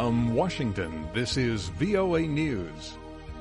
From Washington, this is VOA News.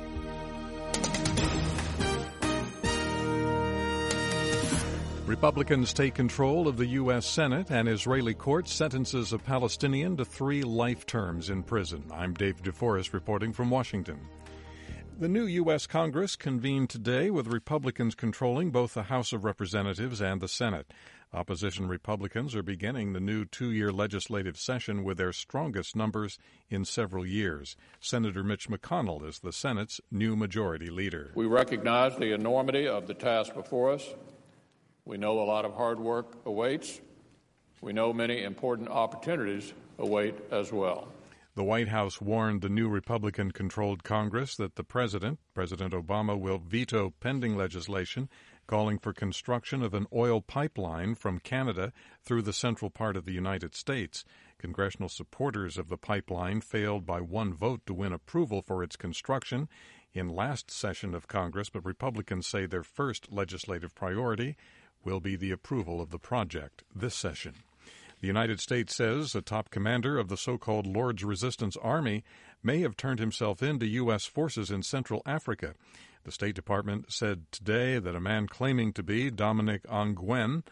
Republicans take control of the U.S. Senate, and Israeli court sentences a Palestinian to 3 life terms in prison. I'm Dave DeForest reporting from Washington. The new U.S. Congress convened today with Republicans controlling both the House of Representatives and the Senate. Opposition Republicans are beginning the new 2-year legislative session with their strongest numbers in several years. Senator Mitch McConnell is the Senate's new majority leader. We recognize the enormity of the task before us. We know a lot of hard work awaits. We know many important opportunities await as well. The White House warned the new Republican-controlled Congress that the President Obama, will veto pending legislation calling for construction of an oil pipeline from Canada through the central part of the United States. Congressional supporters of the pipeline failed by 1 vote to win approval for its construction in last session of Congress, but Republicans say their first legislative priority will be the approval of the project this session. The United States says a top commander of the so-called Lord's Resistance Army may have turned himself in to U.S. forces in Central Africa. The State Department said today that a man claiming to be Dominic Ongwen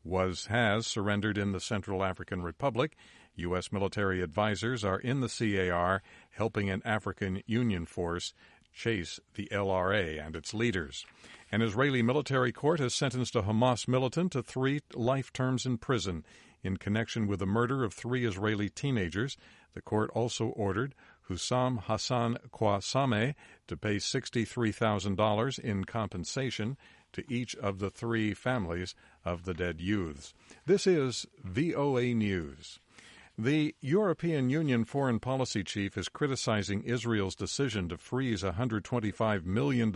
has surrendered in the Central African Republic. U.S. military advisors are in the CAR helping an African Union force chase the LRA and its leaders. An Israeli military court has sentenced a Hamas militant to 3 life terms in prison in connection with the murder of 3 Israeli teenagers. The court also ordered Hussam Hassan Kwasame to pay $63,000 in compensation to each of the 3 families of the dead youths. This is VOA News. The European Union foreign policy chief is criticizing Israel's decision to freeze $125 million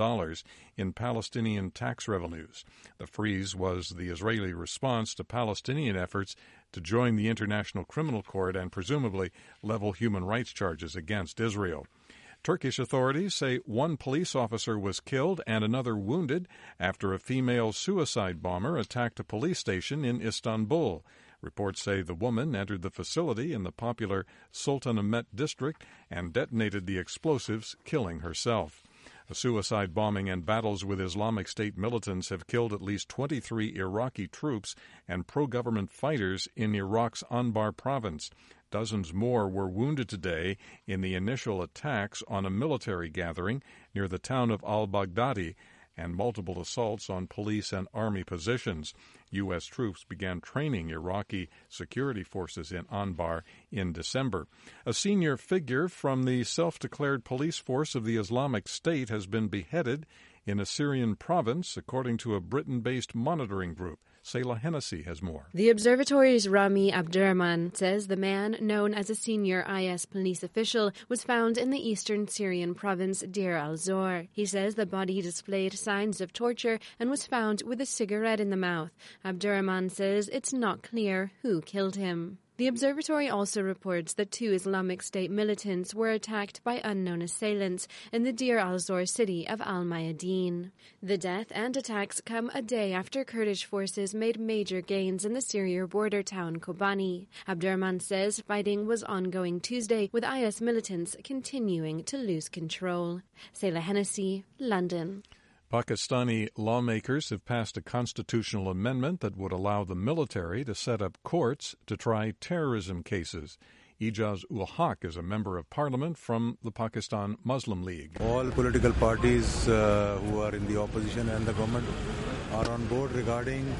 in Palestinian tax revenues. The freeze was the Israeli response to Palestinian efforts to join the International Criminal Court and presumably level human rights charges against Israel. Turkish authorities say 1 police officer was killed and another wounded after a female suicide bomber attacked a police station in Istanbul. Reports say the woman entered the facility in the popular Sultanahmet district and detonated the explosives, killing herself. A suicide bombing and battles with Islamic State militants have killed at least 23 Iraqi troops and pro-government fighters in Iraq's Anbar province. Dozens more were wounded today in the initial attacks on a military gathering near the town of al-Baghdadi and multiple assaults on police and army positions. U.S. troops began training Iraqi security forces in Anbar in December. A senior figure from the self-declared police force of the Islamic State has been beheaded in a Syrian province, according to a Britain-based monitoring group. Sayla Hennessy has more. The observatory's Rami Abdurrahman says the man, known as a senior IS police official, was found in the eastern Syrian province Deir al-Zor. He says the body displayed signs of torture and was found with a cigarette in the mouth. Abdurrahman says it's not clear who killed him. The observatory also reports that 2 Islamic State militants were attacked by unknown assailants in the Deir al-Zor city of Al-Mayadeen. The death and attacks come a day after Kurdish forces made major gains in the Syria border town Kobani. Abdurrahman says fighting was ongoing Tuesday, with IS militants continuing to lose control. Sayla Hennessy, London. Pakistani lawmakers have passed a constitutional amendment that would allow the military to set up courts to try terrorism cases. Ijaz ul Haq is a member of parliament from the Pakistan Muslim League. All political parties who are in the opposition and the government are on board regarding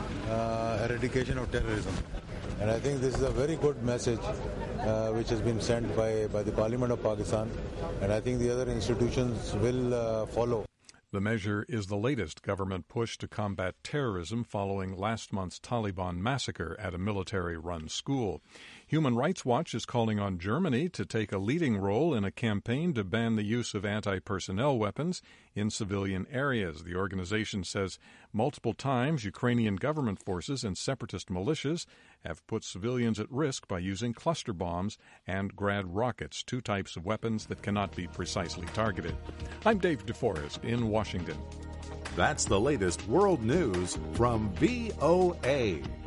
eradication of terrorism. And I think this is a very good message which has been sent by the Parliament of Pakistan, and I think the other institutions will follow. The measure is the latest government push to combat terrorism following last month's Taliban massacre at a military-run school. Human Rights Watch is calling on Germany to take a leading role in a campaign to ban the use of anti-personnel weapons in civilian areas. The organization says multiple times Ukrainian government forces and separatist militias have put civilians at risk by using cluster bombs and Grad rockets, 2 types of weapons that cannot be precisely targeted. I'm Dave DeForest in Washington. That's the latest world news from VOA.